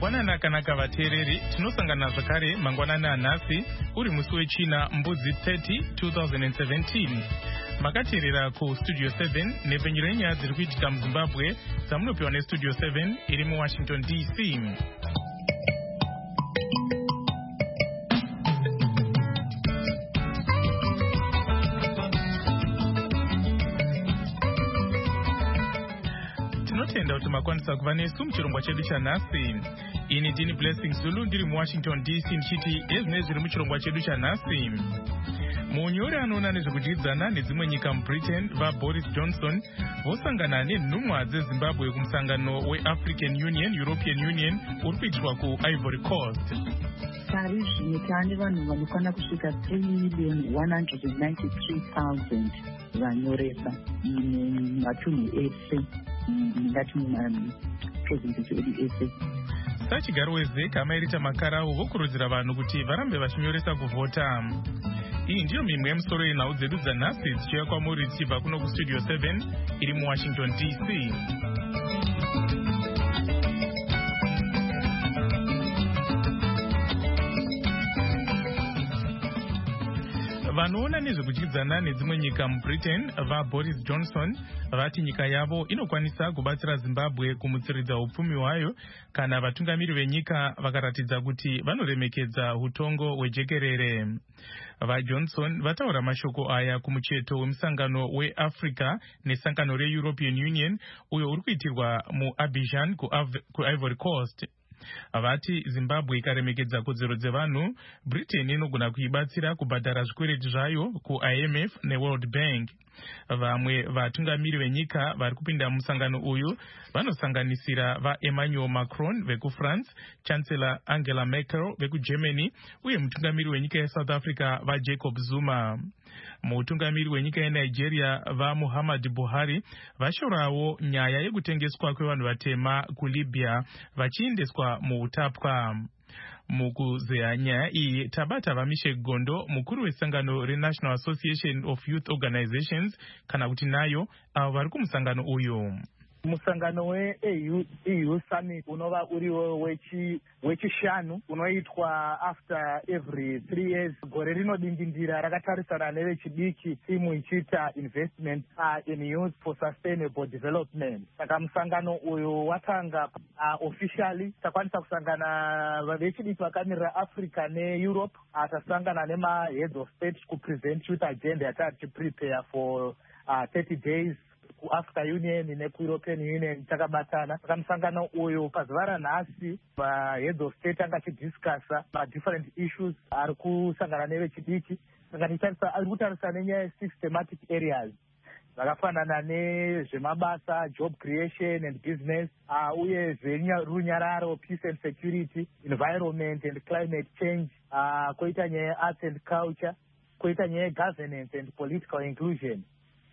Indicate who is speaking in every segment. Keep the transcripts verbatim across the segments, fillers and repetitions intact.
Speaker 1: Mangwanana kanaka vateereri, tinosangana zvakare mangwanana anhasi uri musi wechina mbudzi thirty twenty seventeen. Makateerera kustudio seven nepfenyuro yenyaya dziri kuitika muZimbabwe dzamunopiwa nestudio seven iri muWashington D C. Tinotenda kuti makwanisa kuva nesu muchirongwa chedu chanhasi. Ini ndini Blessing Zulu ndiri muWashington D C ndichiti ezvinei zviri muchirongwa chedu chanhasi. Munyori anoona nezvekudyidzana nedzimwe nyika muBritain vaBoris Johnson vosangana nenhumwa dzeZimbabwe kumusangano weAfrican Union European Union uri kuitirwa kuIvory Coast.
Speaker 2: Paris netane vanhu vanokwana kusvika three million one hundred ninety-three thousand vanyoresa mumatunhu ese ngati mumaprovinsi edu ese.
Speaker 1: Sachigaro weZEC amairita makarau vokurudzira vanhu kuti varambe vachinyoresa kuvhota. Iyi ndiyo mimwe yemusoro yenhau dzedu dzanhasi dzichiuya kwamuri dzichibva kuno kustudio seven iri muWashington D C. Vanoona nezvekudyidzana nedzimwe nyika muBritain vaBoris Johnson vati nyika yavo inokwanisa kubatsira Zimbabwe kumutsiridza upfumi hwayo kana vatungamiri venyika vakaratidza kuti vanoremekedza utongo hwejekerere. VaJohnson vataura mashoko aya kumucheto wemusangano weAfrica nesangano reEuropean Union uyo uri kuitirwa muAbidjan kuIvory Coast. Vati Zimbabwe ikaremekedza kodzero dzevanhu, Britain inogona kuibatsira kubhadhara zvikwereti zvayo kuI M F neWorld Bank. Vamwe vatungamiri venyika vari kupinda musangano uyu vanosanganisira vaEmmanuel Macron vekuFrance, Chancellor Angela Merkel vekuGermany uye mutungamiri wenyika yeSouth Africa vaJacob Zuma. Mutungamiri wenyika yeNigeria vaMuhammad Buhari vashorawo nyaya yekutengeswa kwevanhu vatema kuLibya vachiendeswa muutapwa. Mukuzeya nyaya iyi tabata vaMishe Gondo, mukuru wesangano reNational Association of Youth Organizations kana kuti nayo avo vari kumusangano uyu.
Speaker 3: Musangano we-E U Summit unova uriwo wechishanu unoitwa after every three years. Gore rinodindindira rakatarisana nevechidiki timu ichiita investment uh, in youth for sustainable development. Saka musangano uyu watanga uh, officially takwanisa kusangana vechidiki vakamirira Africa neEurope. Uh, tasangana nema heads of state kupresent youth agenda yatati prepare for uh, thirty days kuAfrica Union nekuEuropean Union takabatana. Saka musangano uyu pazuva ranhasi vaheads of state angachidiscussa ma different issues ari kusangana nevechidiki. Saka ari kutarisa nenyaya six thematic areas zvakafanana nezvemabasa, job creation and business, uh, uye zverunyararo, peace and security, environment and climate change, uh, koita nyaya arts and culture, koita nyaya governance and political inclusion.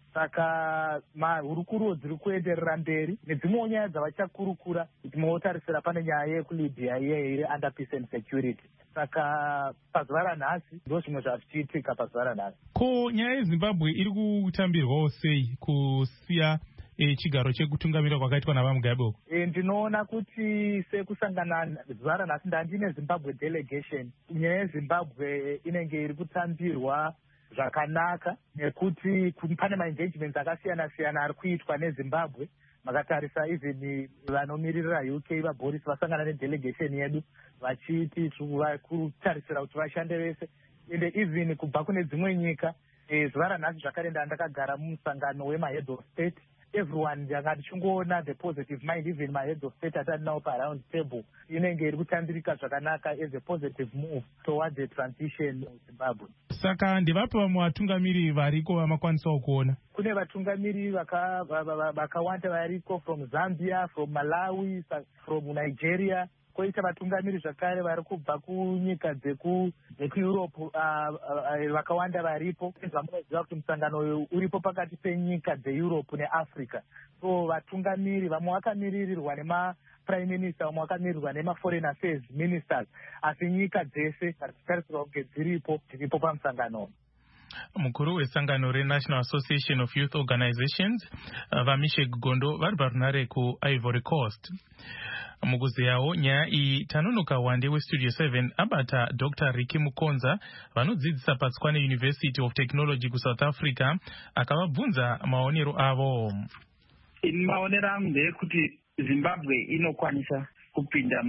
Speaker 3: Saka mahurukuro dziri kuenderera mberi nedzimwewo nyaya dzavachakurukura timotarisira pane nyaya yekulibya iye iri under peace and security. Saka pazuva ranhasi ndo zvimwe zvachiitika pazuva ranhasi.
Speaker 1: Ko nyaya yeZimbabwe iri kutambirwawo sei kusiya e, chigaro chekutungamira kwakaitwa navaMugabe?
Speaker 3: E, ndinoona kuti sekusangana zuva ranhasi ndandine Zimbabwe delegation, nyaya yeZimbabwe inenge iri kutambirwa zvakanaka nekuti pane maengagements akasiyana siyana ari kuitwa neZimbabwe. Makatarisa even vanomiririra U K vaBoris vasangana nedelegation yedu vachiti kutarisira kuti vashande vese ende even kubva kune dzimwe nyika. E, zuva ranhasi zvakare ndandakagara mumusangano wemaheads of state. Everyone yanga tichongoona the positive mind, even my heads of state atari nawo paround table inenge iri kutambirika zvakanaka as a positive move towards the transition of Zimbabwe.
Speaker 1: Saka ndivapi vamwe vatungamiri variko vamakwanisawo kuona?
Speaker 3: Kune vatungamiri vakawanda variko from Zambia, from Malawi, from Nigeria. Koita vatungamiri zvakare vari kubva kunyika dzekuEurope vakawanda varipo. Zvamunoziva kuti musangano uyu uripo pakati penyika dzeEurope neAfrica. So vatungamiri vamwe vakamiririrwa nema prime minister, vamwe vakamirirwa nema foreign affairs ministers, asi nyika dzese dzatarisirwa kunge dziripo dziripo pamusangano.
Speaker 1: Mukuru wesangano reNational Association of Youth Organizations vamishe Gondo vari parunare kuIvory Coast. Mukuzeyawo nyaya iyi tanonoka wande westudio seven abata Doctor Ricky Mukonza vanodzidzisa paTswane University of Technology kuSouth Africa akavabvunza maonero avo.
Speaker 4: Maonero angu ndeyekuti Zimbabwe inokwanisa kupinda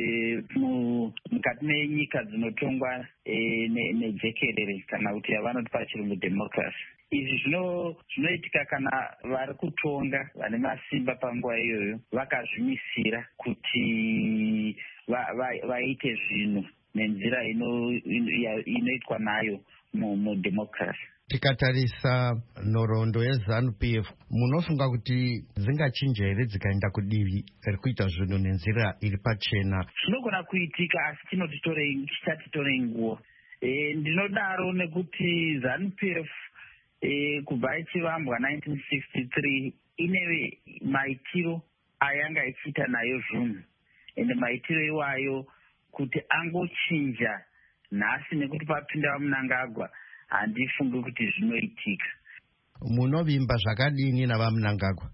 Speaker 4: mukati menyika dzinotongwa nejekerere kana kuti yavanoti pachirungu democracy. Izvi zvinoitika kana vari kutonga vane masimba panguva iyoyo vakazvimisira kuti vaite zvinhu nenzira inoitwa nayo mudemocracy.
Speaker 5: Tikatarisa nhoroondo yeZANU-P F munofunga kuti dzingachinja here dzikaenda kudivi rekuita zvinhu nenzira iri pachena?
Speaker 4: Zvinogona kuitika asi chichatitorei nguva. Ndinodaro nekuti ZANU-P F kubva ichivambwa nineteen sixty-three ine maitiro ayanga ichiita nayo zvinhu, ende maitiro iwayo kuti angochinja nhasi nekuti papinda vaMnangagwa handifungi kuti zvinoitika.
Speaker 5: Munovimba zvakadini navaMnangagwa?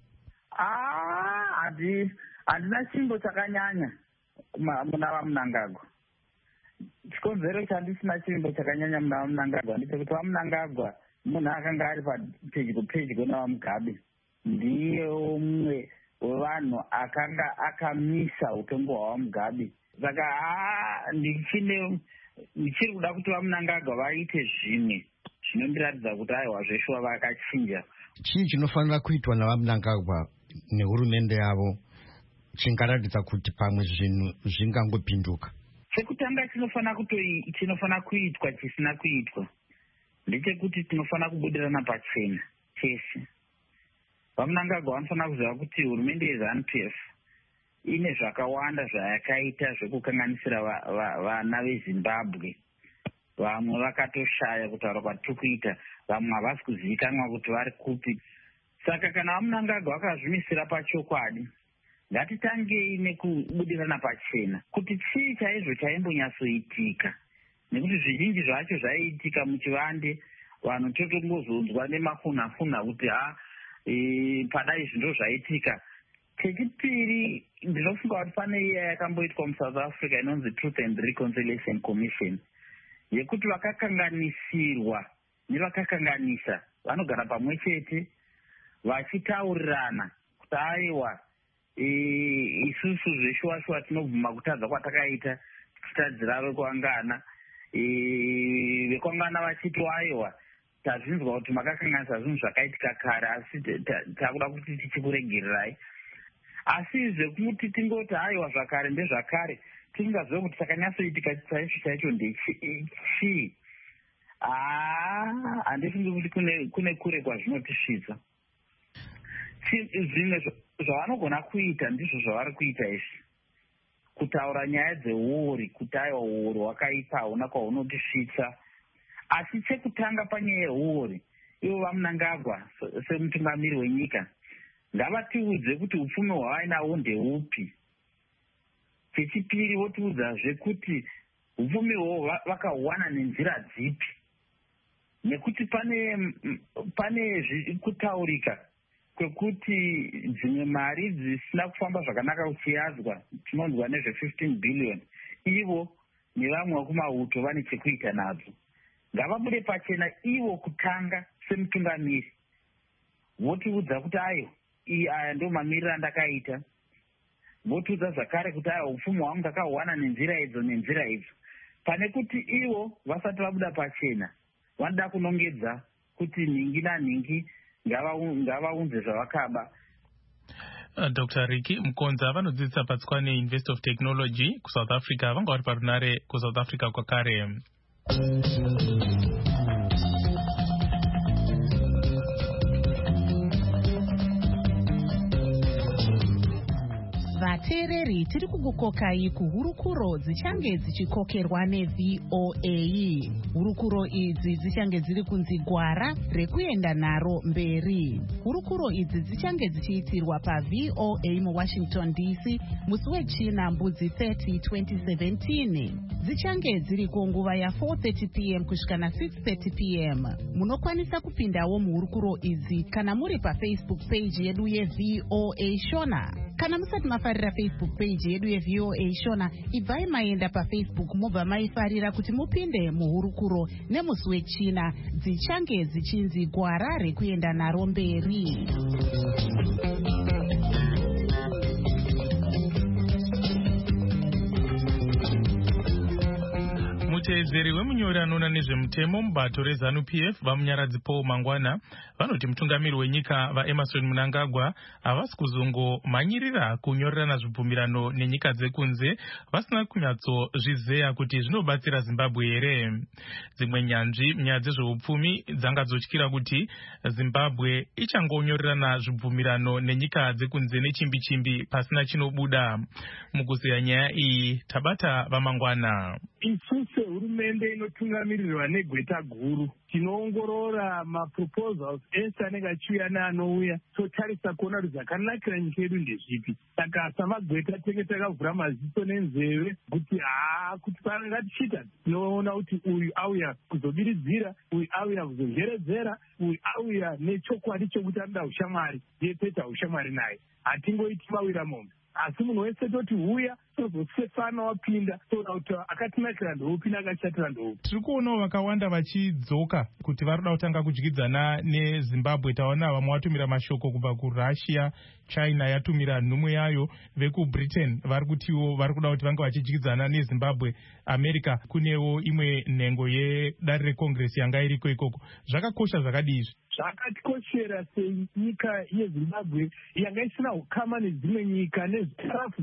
Speaker 4: Ah, handina chimbo chakanyanya muna vaMnangagwa. Chikonzero chandisina chimbo chakanyanya muna vaMnangagwa ndechekuti vaMnangagwa munhu akanga ari pedyo pedyo navaMugabe. Ndiye umwe wevanhu akanga akamisa utongo hwavaMugabe. Saka ndichine ndichiri kuda kuti vaMnangagwa vaite zvimwe zvinondiratidza kuti aiwa zveshuwa vakachinja.
Speaker 5: Chii chinofanira kuitwa navaMnangagwa nehurumende yavo chingaratidza kuti pamwe zvinhu zvingangopinduka?
Speaker 4: Chekutanga chinofanira kuitwa chisina kuitwa ndechekuti tinofanira kubudirana pachena chese. VaMnangagwa vanofanira kuziva kuti hurumende yeZANU-P F ine zvakawanda zvayakaita zvekukanganisira vana veZimbabwe. Vamwe vakatoshaya kutaura kwatiri kuita, vamwe havasi kuzivikanwa kuti vari kupi. Saka kana vaMnangagwa vakazvimisira pachokwadi, ngatitangei nekubudirana pachena kuti chii chaizvo chaimbonyatsoitika, nekuti zvizhinji zvacho zvaiitika muchivande vanhu totongozonzwa nemafunhafuna kuti ha padai zvinhu zvaitika. Chechipiri, ndinofunga kuti pane iya yakamboitwa muSouth Africa inonzi Truth and Reconciliation Commission yekuti vakakanganisirwa nevakakanganisa vanogara pamwe chete vachitaurirana kuti aiwa isusu zveshuwa-shuwa tinobvuma kutadza kwatakaita tichitadzira vekuangana. Vekuangana vachiti aiwa tazvinzwa kuti makakanganisa zvinhu zvakaitika kare asi takuda kuti tichikuregererai. Asi zvekuti tingoti aiwa zvakare ndezvakare tisingazive kuti takanyatsoitika chaicho chaicho ndechii, handifungi kuti kune kure kwazvinotisvitsa. Zvimwe zvavanogona kuita ndizvo zvavari kuita izvi, kutaura nyaya dzeuori kuti aiwa uori hwakaipa hauna kwahunotisvitsa. Asi chekutanga panyaya yeuori, ivo vaMnangagwa semutungamiri wenyika ngavatiudze kuti upfumi hwavainahwo ndeupi. Chechipiri, votiudzazve kuti upfumi hwo vakahuwana nenzira dzipi, nekuti pane pane kutaurika kwekuti dzimwe mari dzisina kufamba zvakanaka uchiyadzwa, tinonzwa nezve fifteen billion, ivo nevamwe vekumauto vane chekuita nadzo. Ngavabude pachena ivo kutanga semutungamiri, votiudza kuti ayo aya ndo mamiriro andakaita, votiudza zvakare kuti aya upfumi hwangu ndakahuwana nenzira idzo nenzira idzo, pane kuti ivo vasati vabuda pachena vanoda kunongedza kuti nhingi nanhingi ngavaunze zvavakaba.
Speaker 1: Uh, Doctor Ricky Mukonza vanodzidzisa paTswane University of Technology kuSouth Africa vanga vari parunare kuSouth Africa kwakare.
Speaker 6: Vateereri, tiri kukukokai kuhurukuro dzichange dzichikokerwa neV O A. Hurukuro idzi dzichange dziri kunzi gwara rekuenda naro mberi. Hurukuro idzi dzichange dzichiitirwa paV O A muWashington D C musi wechina mbudzi thirty twenty seventeen. Dzichange dziri kunguva ya four thirty p m kusvika na six thirty p m. Munokwanisa kupindawo muhurukuro idzi kana muri paFacebook page yedu yeV O A Shona. Kana musati mafarira Facebook page yedu yeV O A Shona, ibvai maenda paFacebook mobva maifarira kuti mupinde muhurukuro nemusi wechina dzichange dzichinzi gwara rekuenda naro mberi.
Speaker 1: Muteedzeri wemunyori anoona nezvemutemo mubato reZANU P F vamunyaradzi Paul Mangwana vanoti mutungamiri wenyika vaEmmerson Mnangagwa havasi kuzongomhanyirira kunyorerana zvibvumirano nenyika dzekunze vasina kunyatsozvizeya kuti zvinobatsira Zimbabwe here. Dzimwe nyanzvi munyaya dzezveupfumi dzangadzotyira kuti Zimbabwe ichangonyorerana zvibvumirano nenyika dzekunze nechimbi chimbi pasina chinobuda. Mukuzeya nyaya iyi tabata vaMangwana.
Speaker 3: Isusu hurumende inotungamirirwa negweta guru tinoongorora maproposals ese anenge achiuya neanouya totarisa kuona kuti zvakanakira nyika yedu ndezvipi. Saka samagweta tenge takavhura maziso nenzeve kuti haa kuti panenge tichiita tinoona kuti uyu auya kuzobiridzira, uyu auya kuzozheredzera, uyu auya nechokwadi chokuti anoda ushamwari yepeta ushamwari naye. Hatingoiti mawira mombe. Asi munhu wese toti huya tozosefana wapinda toda kuti akatinakira ndoupi neakashatira ndoupi.
Speaker 1: Tiri kuonawo vakawanda vachidzoka kuti vari kuda kutanga kudyidzana neZimbabwe. Taona vamwe vatumira mashoko kubva kuRussia, China yatumira nhumwe yayo, vekuBritain vari kutiwo vari kuda kuti vange vachidyidzana neZimbabwe. America kunewo imwe nhengo yedare reCongress yanga iriko ikoko. Zvakakosha zvakadii?
Speaker 3: Zvakatikoshera senyika yeZimbabwe yanga isina ukama nedzimwe nyika nezvitarafu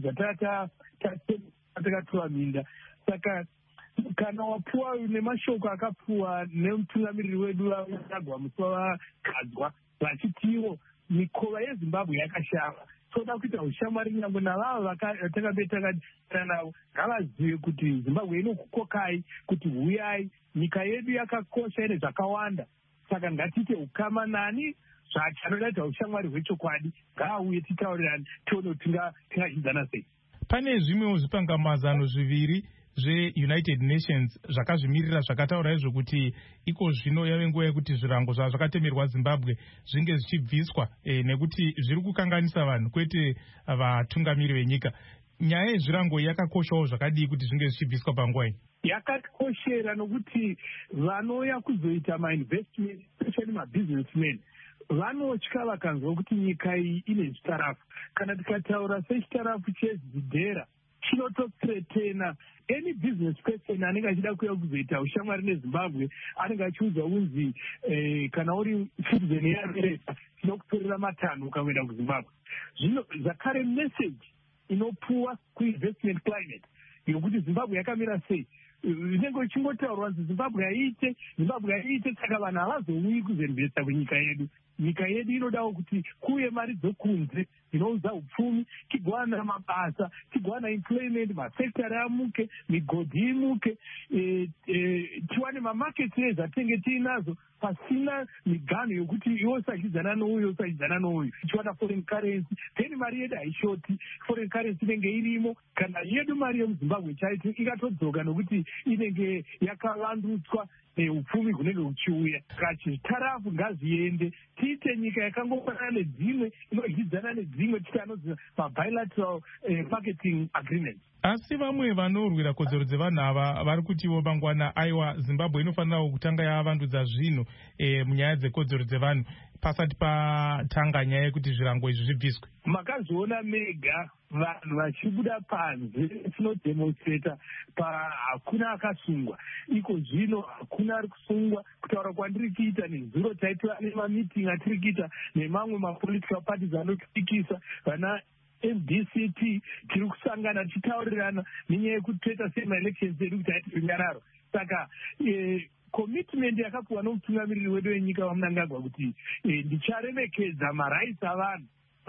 Speaker 3: zvatakatova minda. Saka kana wapuwa nemashoko akapuwa nemutungamiriri wedu Mnangagwa musi wavagadzwa vachitiwo mikova yeZimbabwe yakashama, toda kuita ushamwari nyangwe navavo vatakabve takadira navo ngavazive kuti Zimbabwe inokukokai kuti huyai, nyika yedu yakakosha ine zvakawanda. Saka ngatiite ukama nani zvachanodaita ushamwari hwechokwadi, ngaauye titaurirane tione kuti tingazvidzana sei.
Speaker 1: Pane zvimwewo zvipangamazano zviviri zveUnited Nations zvakazvimirira zvakataura izvo kuti iko zvino yave nguva yekuti zvirango zvava zvakatemerwa Zimbabwe zvinge zvichibviswa e, nekuti zviri kukanganisa vanhu kwete vatungamiri venyika. Nyaya yezvirango yakakoshawo zvakadii kuti zvinge zvichibviswa panguva iyi?
Speaker 3: Yakatikoshera nokuti vanouya kuzoita mainvestment especially mabusinessmen vanotya vakanzwa kuti nyika iyi ine zvitarafu. Kana tikataura sechitarafu chezidhera chinotothretena any business person anenge achida kuuya kuzoita ushamwari neZimbabwe anenge achiudzwa kunzi eh, kana uri citizen yeAmerica tinokutorera matanho ukaenda kuZimbabwe. Zvino zvakare message inopuwa kuinvestment climate yokuti Zimbabwe yakamira sei. Inenge ichingotaurwa kuti Zimbabwe haiite, Zimbabwe haiite, saka vanhu havazouyi kuzoinvesta kunyika yedu. Nyika yedu inodawo kuti kuuye mari dzokunze dzinoudza upfumi, tigowana mabasa, tigowana employment, masekitari amuke, migodhi imuke, e, e, tiwane mamaketi ezvatinenge tiinazo pasina miganho yokuti iwe usachiddzana nouyu usachiddzana nouyu. Tichiwana foreign currency, then mari yedu haishoti, foreign currency inenge irimo. Kana yedu mari yemuZimbabwe chaito ikatodzoka nokuti inenge yakavandutswa upfumi hunenge huchiuya. Kachitarafu ngazviende tiite nyika yakangofanana nedzimwe inodyidzana nedzimwe titi anodzi mabilateral eh, marketing agreement.
Speaker 1: Asi vamwe vanorwira kodzero dzevanhu ava vari kutiwo Mangwana aiwa Zimbabwe inofanirawo kutanga yavandudza zvinhu e, munyaya dzekodzero dzevanhu pasati patanga nyaya yekuti zvirango izvi zvibviswe.
Speaker 3: Makazviona mega vanhu vachibuda panze tinodemonstrata pa hakuna akasungwa. Iko zvino hakuna ari kusungwa. Kutaura kwandiri kuita nezuro taitwa nemamiting atiri kuita nemamwe mapolitical parties anotyikisa vana M D C T tiri kusangana tichitaurirana nenyaya yekuti toita semaelections edu kuti haiti runyararo. Saka eh, commitment yakapuwa nomutungamiriri wedu wenyika waMnangagwa kuti eh, ndicharemekedza marights avanhu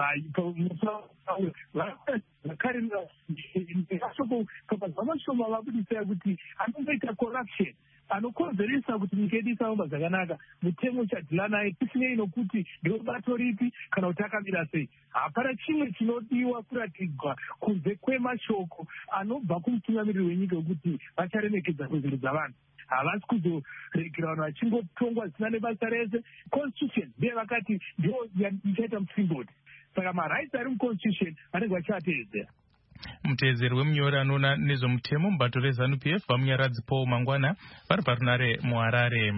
Speaker 3: vakare ndakashoko kabva mashoma vabudisa kuti anongoita corruption anokonzeresa kuti nyika yedu isahamba zvakanaka. mutemo uchadhila naye tisinei nokuti ndebato ripi kana kuti akamira sei. hapana chimwe chinodiwa kuratidzwa kunze kwemashoko anobva kumutungamiriri wenyika wekuti vacharemekedza kodzero dzavanhu. havasi kuzoregera vanhu vachingotongwa zvisina nebasa rese. constitution ndiye vakati ndio ichaita musimboti. saka marights ari muconstitution vanenge vachiateedzera.
Speaker 1: muteedzeri wemunyori anoona nezvemutemo mubato rezanu p f vamunyaradzi paul mangwana vari parunare muharare.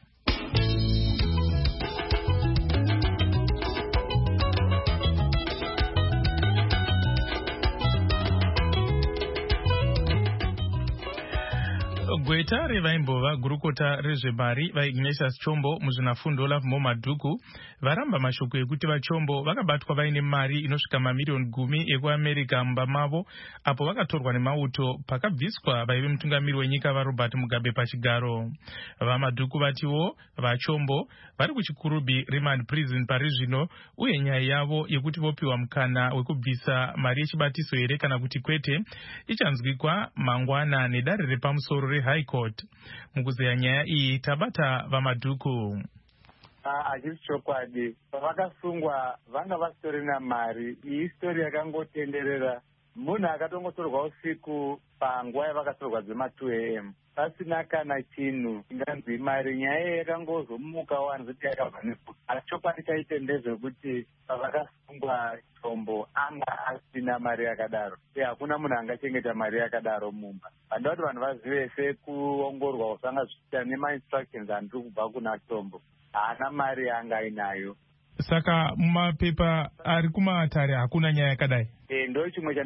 Speaker 1: gweta revaimbova gurukota rezvemari vaignatius chombo muzvinafundo olaf momadhuku varamba mashoko ekuti vachombo vakabatwa vaine mari inosvika mamiriyoni gumi ekuamerica mumba mavo apo vakatorwa nemauto pakabviswa vaive mutungamiri wenyika varobert mugabe pachigaro. vamadhuku vatiwo vachombo vari kuchikurubi remand prison pari zvino uye nyaya yavo yekuti vopiwa mukana wekubvisa mari yechibatiso here kana kuti kwete ichanzwikwa mangwana nedare repamusoro rehigh court. mukuzeya nyaya iyi tabata vamadhuku.
Speaker 7: Achiri chokwadi pavakasungwa vanga vasitorina mari. Iyi sitori yakangotenderera. munhu akatongotorwa usiku panguva yavakatorwa dzema two a m pasina kana chinhu inganzi mari. nyaya yakangozomuka wanzoti yakabva nefuti. asi chokwadi chaite ndezvekuti pavakasungwa Chombo anga asina mari yakadaro. hakuna munhu angachengeta mari yakadaro mumba. handida kuti vanhu vazive sekuongorwa usanga zvichiita nemainstructions andiri kubva kuna Chombo. haana mari yanga ainayo.
Speaker 1: Saka mumapepa ari kumatare hakuna nyaya yakadai.
Speaker 7: E, ndo chimwe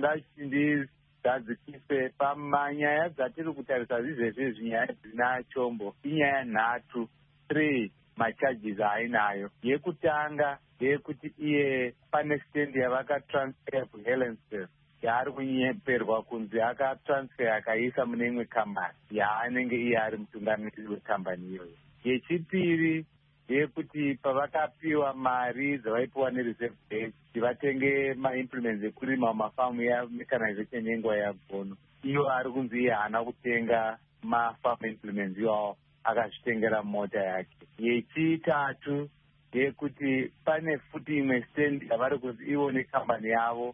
Speaker 7: chandachindizadzikise pamanyaya dzatiri kutarisa zvizvezvi zvinyaya dzina Chombo inyaya nhatu three macharges ainayo. yekutanga yekuti iye pane stand yavakatransfer kuHelensburg yaari kunyeperwa kunzi akatransfer akaisa mune imwe kambani yaanenge iye ari mutungamiriri wekambani iyoyo. yechipiri yekuti pavakapiwa mari dzavaipiwa nereserve bank kuti vatenge maimplements ekurima mumafamu yamechanization yenguva yagono, iyo ari kunzi iye haana kutenga mafamu implements iwawo akazvitengera mota yake. yechitatu yekuti pane futi imwe stand yavari kunzi ivo nekambani yavo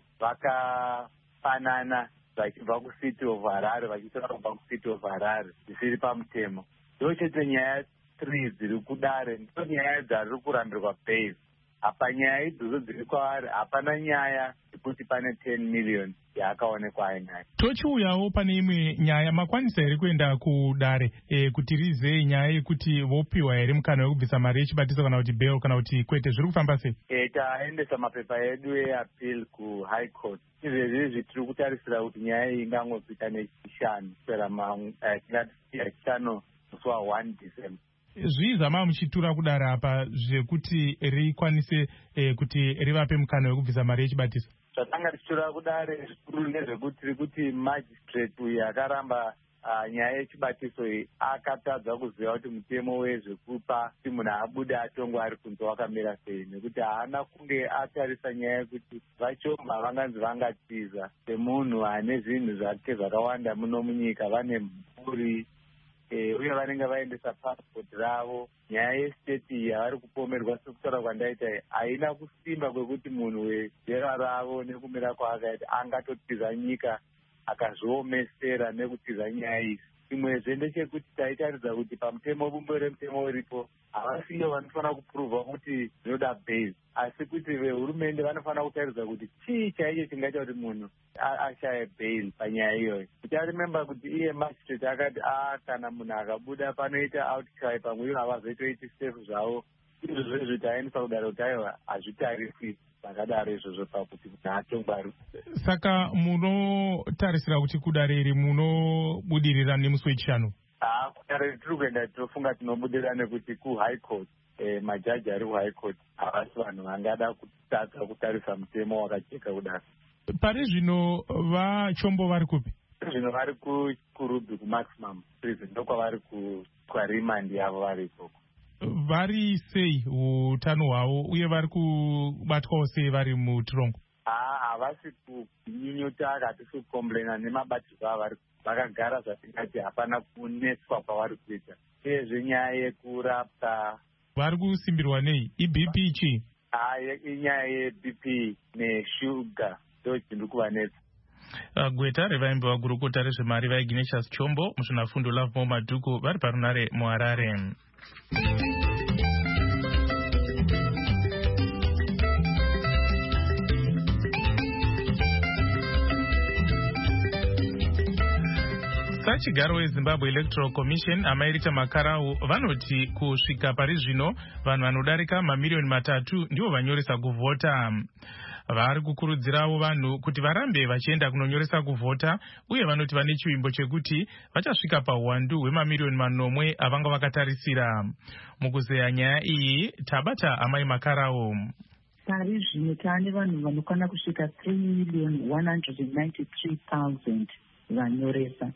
Speaker 7: vakapanana vachibva kucity of Harare vachitora kubva kucity of Harare zvisiri pamutemo. ndo chete nyaya three dziri kudare ndo nyaya dzari kurambirwa bail. apa nyaya idzodzo dziri kwaari hapana nyaya yekuti pane ten million yaakaonekwa ainayo.
Speaker 1: tochiuyawo pane imwe nyaya makwanisa here kuenda kudare e, kuti rizei nyaya yekuti vopiwa here mukana wekubvisa mari yechibatiso kana kuti bail kana kuti kwete zviri kufamba sei?
Speaker 7: E, taendesa mapepa edu eappeal kuhigh court. izvezvizvi tiri kutarisira kuti nyaya iyi ingangopita nechishanu kupera chishanu musi wa one December.
Speaker 1: zviiza maa muchitura kudara apa zvekuti rikwanise eh, kuti rivape mukana wekubvisa mari yechibatiso?
Speaker 7: zvatanga tichitura kudare zvikuru ndezvekuti tiri kuti magistrate uyu akaramba uh, nyaya yechibatiso iyi akatadza kuziva kuti mutemo wezvekupa kuti munhu abude atongwe ari kunze wakamira sei, nekuti haana kunge atarisa nyaya yekuti vachoma vanganzi vangatiza semunhu ane zvinhu zvake zvakawanda muno munyika, vane mhuri e, uye vanenge vaendesa passport ravo. nyaya yestate iyi yavari kupomerwa sekutaura kwandaita haina kusimba kwekuti munhu wezera ravo nekumira kwaakaita angatotiza nyika akazviomesera nekutiza nyaya idzi. imwezve ndechekuti taitaridza kuti pamutemo bumbo remutemo uripo havasiyo vanofanira kupuruvha kuti zvinoda bail, asi kuti vehurumende vanofanira kutaridza kuti chii chaicho chingaita kuti munhu ashaye bail panyaya iyoyo. ticharememba kuti iye magistrate akati a kana munhu akabuda panoita outcry pamwe ivo havazoitoiti safe zvavo. izvozvo izvo taendesa kudaro kuti aiwa hazvitariswi zvakadaro izvozvo pakuti munhu atongwaru.
Speaker 1: Saka munotarisira kuti kudare iri munobudirira nemusi wechishanu?
Speaker 7: haa kudare tiri kuenda tinofunga tinobudirira nekuti kuhigh court e, majaji ari kuhigh court havasi vanhu vangada kutadza kutarisa mutemo wakajeka kudaro.
Speaker 1: pari zvino vachombo vari kupi?
Speaker 7: zvino vari kurubi kumaximum prison ndokwavari kwarimandi yavo vari ikoko.
Speaker 1: vari sei utano hwavo uye vari kubatwawo sei vari mutorongo?
Speaker 7: Havasi kunyinyota hatisi kukomblena nemabatirwo avari vakagara zvatingati hapana kuneswa kwavari kuita. Uyezve nyaya yekurapwa
Speaker 1: vari kusimbirwa nei? I-B P chii?
Speaker 7: Inyaya ye-B P neshuga ndo chiri kuvanetsa.
Speaker 1: Gweta revaimbi vagurukota rezvemari vaIgnatius Chombo, muzvinafundo Love Madhuku vari parunare muHarare. Sachigaro weZimbabwe Electoral Commission amairita makarau vanoti kusvika pari zvino vanhu vanodarika mamiliyoni matatu ndivo vanyoresa kuvhota. Vari kukurudzirawo vanhu kuti varambe vachienda kunonyoresa kuvhota, uye vanoti vane chivimbo chekuti vachasvika pauwandu hwemamiliyoni manomwe avanga vakatarisira. Mukuzeya nyaya iyi tabata amai makarau.
Speaker 2: Pari zvino taane vanhu vanokwana kusvika three million one hundred ninety-three thousand vanyoresa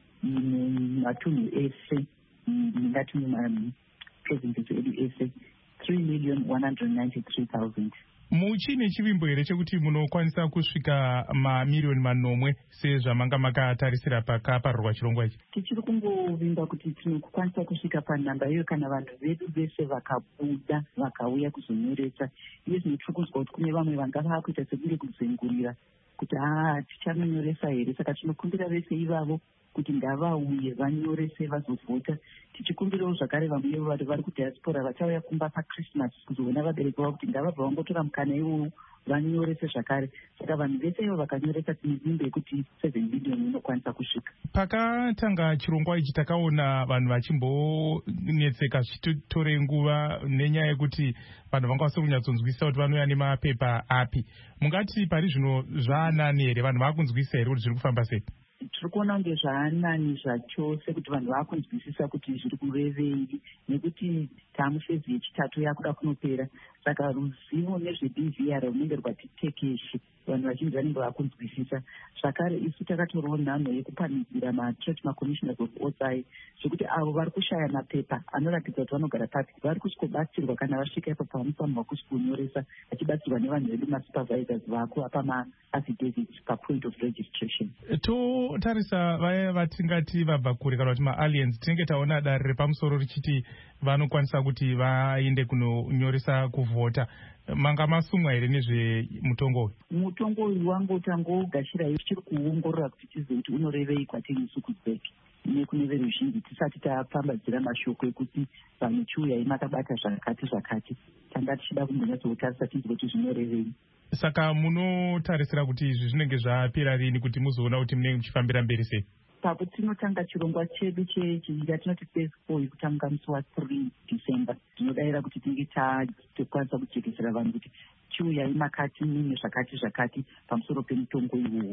Speaker 2: matunhu ese, ndingati mumaprovinces edu ese, three million one hundred ninety-three thousand.
Speaker 1: Muchine chivimbo here chekuti munokwanisa kusvika mamiliyoni manomwe sezvamanga makatarisira pakaparurwa chirongwa ichi?
Speaker 2: Tichiri kungovimba kuti tinokwanisa kusvika panhamba iyo kana vanhu vedu vese vakabuda vakauya kuzonyoresa. Iyo zvinotiri kuzwa kuti kune vamwe vanga vakuita sekunge kuzengurira kuti haa tichanonyoresa here. Saka tinokumbira vese ivavo kuti ngavauye vanyorese vazovhota. Tichikumbirawo zvakare vamwe vari vari kudiaspora vachauya kumba paChristmas kuzoona vabereki vavo kuti ngavabva vangotora mukana iwowo vanyorese zvakare. Saka vanhu vese ivo vakanyoresa tinezimbe yekuti seven million inokwanisa kusvika.
Speaker 1: Pakatanga chirongwa ichi takaona vanhu vachimbonetseka zvichitore nguva nenyaya yekuti vanhu vangakwanisa kunyatsonzwisisa kuti vanouya nemapepa api. Mungati pari zvino zvaanani here? Vanhu vakunzwisisa here kuti zviri kufamba sei?
Speaker 2: Tiri kuona kunge zvaanani zvachose kuti vanhu vakunzwisisa kuti zviri kurevei, nekuti taamufezi yechitatu yakuda kunopera. Saka ruzivo nezve-B V R runenge rwatitekeshe, vanhu vazhinji vanenge vakunzwisisa. Zvakare isu takatorawo nhano yekupanidzira machurch macommissioners of outside zvekuti avo vari kushaya mapepa anoratidza kuti vanogara pasi vari kusvikobatsirwa kana vasvika ipo pavanofanirwa kusvikonyoresa, vachibatsirwa nevanhu vedu masupervisors vako apa ma-affidavits papoint of registration.
Speaker 1: Totarisa vaya vatingati vabva kure kana kuti ma-aliens, tinenge taona dare repamusoro richiti vanokwanisa kuti vaende kunonyoresa kuvhota. Manga masumwa here nezvemutongo uyu?
Speaker 2: Mutongo uyu wangotangogashira tichiri kuongorora kuti tizive kuti unorevei kwatiri isu kudzeki nekune veruzhinji tisati tapambadzira mashoko ekuti vanhu chiuyai makabata zvakati zvakati. Tanga tichida kumbonyatsotarisa tizive kuti zvinorevei.
Speaker 1: Saka munotarisira kuti izvi zvinenge zvapera rini kuti muzoona kuti munenge muchifambira mberi sei?
Speaker 2: Papo tinotanga chirongwa chedu chatinoti phase four yekutanga musi wa-three December. Tinodayira kuti tinge tokwanisa kujekesera vanhu kuti chiuyai makati mine zvakati zvakati pamusoro pemutongo iwowo.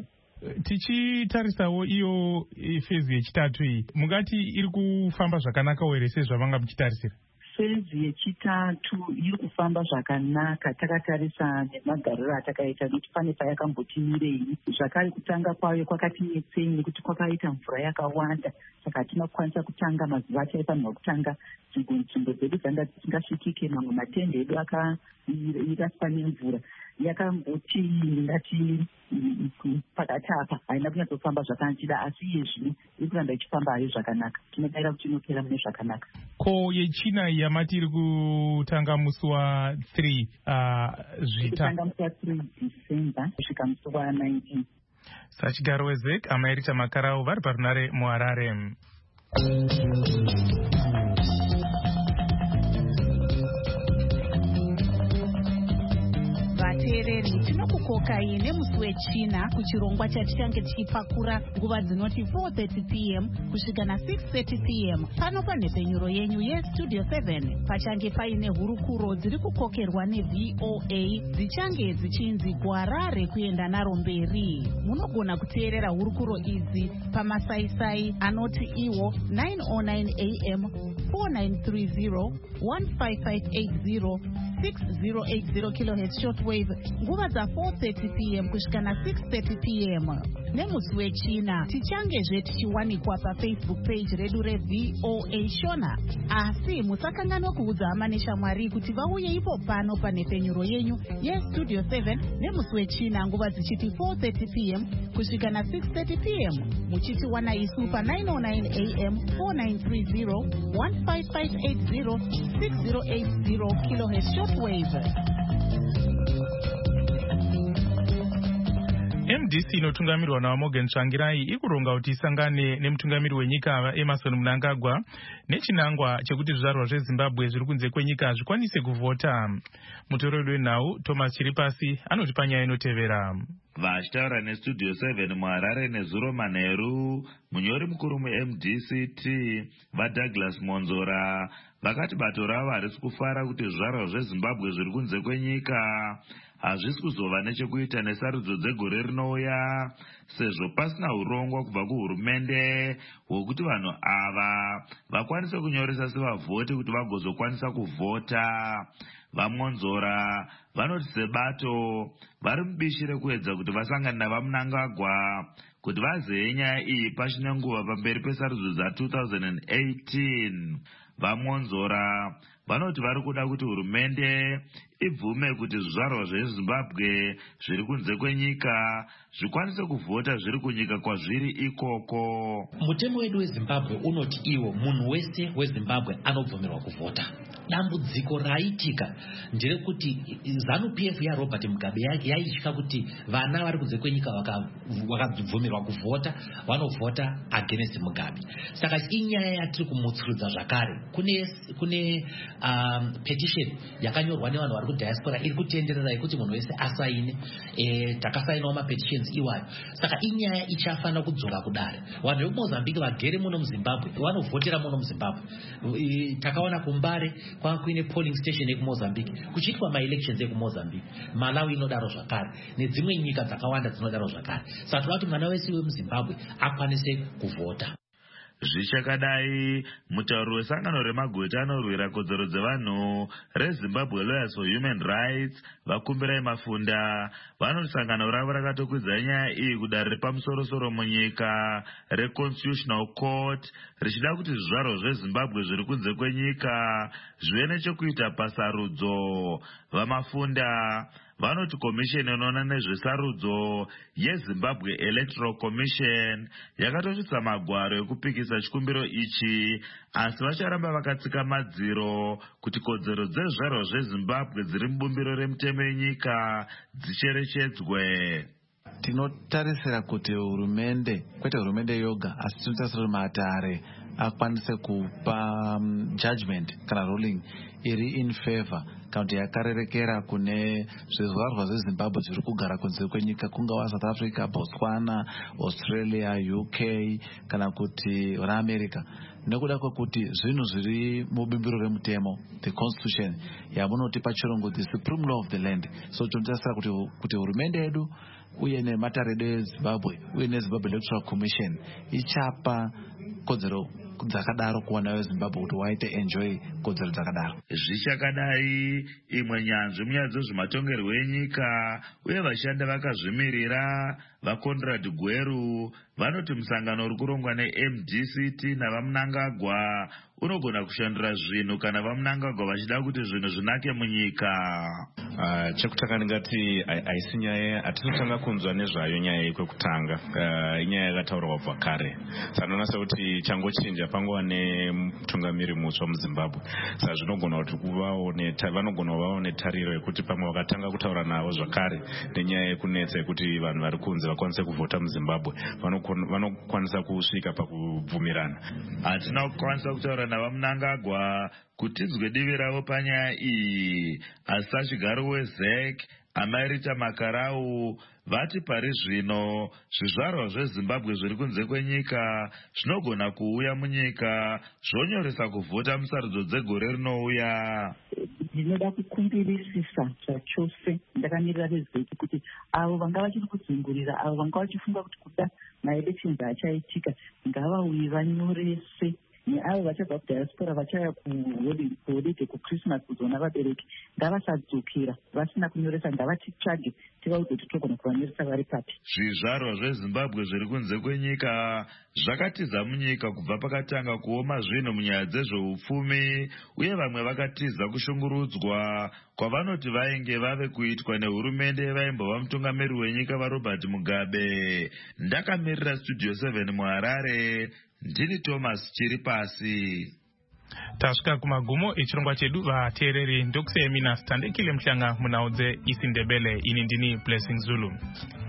Speaker 1: Tichitarisawo iyo fezi yechitatu iyi, mungati iri kufamba zvakanaka here sezvavanga muchitarisira?
Speaker 2: Fezi yechitatu iri kufamba zvakanaka takatarisa nemagariro atakaita, nekuti pane payakambotimirei. Zvakare kutanga kwayo kwakatinetsei nekuti kwakaita mvura yakawanda, saka tinokwanisa kutanga mazuva achaifanirwa kutanga nzvimbo dzedu dzanga dzisingasvikike, mamwe matende edu akaswa nemvura. Yakamboti ngati pakati apa haina kunyatsofamba zvakanachida, asi iyezvino iri kuramba ichifamba hayo zvakanaka. Tinodayira kuti inopera mune zvakanaka.
Speaker 1: Ko yechina yamati iri kutanga musi wa-three zvita
Speaker 2: kutanga musi wa-three December kusvika musi wa-nineteen.
Speaker 1: Sachigaro weZek amairita makarau vari parunare muHarare.
Speaker 6: Vateereri, tinokukokai nemusi wechina kuchirongwa chatichange tichipakura nguva dzinoti four thirty p m kusvika na-six thirty p m pano panhepfenyuro yenyu yestudio seven. Pachange paine hurukuro dziri kukokerwa neV O A dzichange dzichinzi gwara rekuenda naro mberi. Munogona kuteerera hurukuro idzi pamasaisai anoti iwo nine oh nine a m, four nine three zero, one five five eight zero, six zero eight zero kilohertz shortwave nguva dza four thirty p m kusvika na-six thirty p m. nemusi wechina tichangezve tichiwanikwa pafacebook page redu revoa shona. Asi musakanganwa kuudza hama neshamwari kuti vauye ipo pano panhepfenyuro yenyu yestudio seven nemusi wechina nguva dzichiti four thirty p m kusvika na six thirty p m muchitiwana isu pa nine oh nine a m four nine three zero one five five eight zero six zero eight zero kilohertz shortwave.
Speaker 1: M D C inotungamirwa naMorgan Tsvangirai ikuronga kuti isangane nemutungamiri wenyika Emmerson Mnangagwa nechinangwa chekuti zvizvarwa zveZimbabwe zviri kunze kwenyika zvikwanise kuvhota. Mutorori wenhau Thomas Chiripasi anoti panyaya inotevera.
Speaker 8: Vachitaura nestudio seven muHarare nezuro manheru, munyori mukuru mu-M D C T vaDouglas Monzora vakati bato ravo harisi kufara kuti zvizvarwa zveZimbabwe zviri kunze kwenyika hazvisi kuzova nechekuita nesarudzo dzegore rinouya, sezvo pasina urongwa kubva kuhurumende hwekuti vanhu ava vakwanise kunyoresa sevavhoti kuti vagozokwanisa kuvhota. VaMonzora vanoti sebato vari mubishi rekuedza kuti vasangane navaMnangagwa kuti vazeye nyaya iyi pachine nguva pamberi pesarudzo dza two thousand eighteen. VaMonzora vanoti vari kuda kuti hurumende ibvume kuti zvizvarwa zveZimbabwe zviri kunze kwenyika zvikwanise kuvhota zviri kunyika kwazviri ikoko.
Speaker 9: Mutemo wedu weZimbabwe unoti iwo munhu wese weZimbabwe anobvumirwa kuvhota. Dambudziko raitika nderekuti ZANU P F yaRobert Mugabe yake yaitya kuti vana vari kunze kwenyika vakabvumirwa kuvhota vanovhota against Mugabe. Saka inyaya yatiri kumutsurudza zvakare. Kune kune um, petition yakanyorwa nevanhu vari kudiaspora iri kutenderera yekuti munhu wese asaine. E, takasainawo mapetitions iwayo. Saka inyaya ichafana kudzoka kudare. Vanhu vekuMozambique vagere muno muZimbabwe vanovhotera muno muZimbabwe. E, takaona kumbare kwa kuine polling station yekuMozambique kuchiitwa ma-elections yekuMozambique. Malawi inodaro zvakare nedzimwe nyika dzakawanda dzinodaro zvakare. Saka toda kuti mwana wese wemuZimbabwe akwanise kuvhota.
Speaker 8: Zvichakadai, mutauri wesangano remagweta anorwira kodzero dzevanhu reZimbabwe Lawyers for Human Rights Vakumbirai Mafunda vanoti sangano ravo rakatokwidza nyaya iyi kudare repamusoro-soro munyika reConstitutional Court richida kuti zvizvarwa zveZimbabwe zviri kunze kwenyika zvive nechekuita pasarudzo. VaMafunda vanoti komisheni inoona nezvesarudzo yeZimbabwe Electoral Commission yakatosvitsa magwaro ekupikisa chikumbiro ichi, asi vacharamba vakatsika madziro kuti kodzero dzezvizvarwa zveZimbabwe dziri mubumbiro remutemo yenyika dzicherechedzwe.
Speaker 10: Tinotarisira kuti hurumende, kwete hurumende yoga, asi tinotarisira kuti matare akwanise kupa um, judgment kana ruling iri in favor kana kuti yakarerekera kune zvizvarwa zveZimbabwe zviri kugara kunze kwenyika, kungava South Africa, Botswana, Australia, U K kana kuti vaAmerica, nekuda kwekuti zvinhu zviri mubumbiro remutemo, the constitution yamunoti pachirungu the supreme law of the land. So tinotarisira kuti kuti hurumende yedu uye nematare edu eZimbabwe uye neZimbabwe Electoral Commission ichapa kodzero dzakadaro kuwana weZimbabwe kuti waite enjoy kodzero dzakadaro.
Speaker 8: Zvichakadai, imwe nyanzvi munyaya dzezvematongerwo enyika uye vashanda vakazvimirira vaConrad Gweru vanoti musangano uri kurongwa neM D C T navaMnangagwa unogona kushandura zvinhu kana vaMnangagwa vachida kuti zvinhu zvinake munyika.
Speaker 11: Uh, chekutanga ndingati haisi nyaya hatisotanga kunzwa nezvayo nyaya yekwekutanga. Uh, inyaya yakataurwa kubva kare. Saka ndonasa kuti changochinja pangova nemutungamiri mutsva muZimbabwe. Saka zvinogona kuti kuvawo vanogona kuvawo netariro yekuti pamwe vakatanga kutaura navo zvakare nenyaya yekunetsa yekuti vanhu vari kunze vakwanise kuvhota muZimbabwe vanokwanisa kusvika pakubvumirana.
Speaker 8: Hatina kukwanisa kutaura navaMnangagwa kuti tinzwe divi ravo panyaya iyi, asi sachigaro weZ E C Amarita Makarau vati pari zvino zvizvarwa zveZimbabwe zviri kunze kwenyika zvinogona kuuya munyika zvonyoresa kuvhota musarudzo dzegore rinouya.
Speaker 2: Ndinoda kukumbirisisa zvachose ndakamirira veZ E C kuti avo vanga vachiri kudzingurira, avo vanga vachifunga kuti kuda maelections achaitika ngavauye vanyorese neavo vachabva kudiaspora vachaya kuhodide kuchristmas kuzoona vabereki ngavasadzokera vasina kunyoresa, ngavatitsvage tivaudze kuti togona kuvanyoresa vari pati.
Speaker 8: Zvizvarwa zvezimbabwe zviri kunze kwenyika zvakatiza munyika kubva pakatanga kuoma zvino munyaya dzezveupfumi, uye vamwe vakatiza kushungurudzwa kwavanoti vainge vave kuitwa nehurumende vaimbova mutungamiri wenyika vaRobert Mugabe. Ndakamirira Studio seven muHarare, ndini Thomas Chiripasi.
Speaker 1: Tasvika kumagumo echirongwa chedu vateereri. Ndokuseyemina Standekile Mhlanga munhau dzeIsindebele. Ini ndini Blessing Zulu.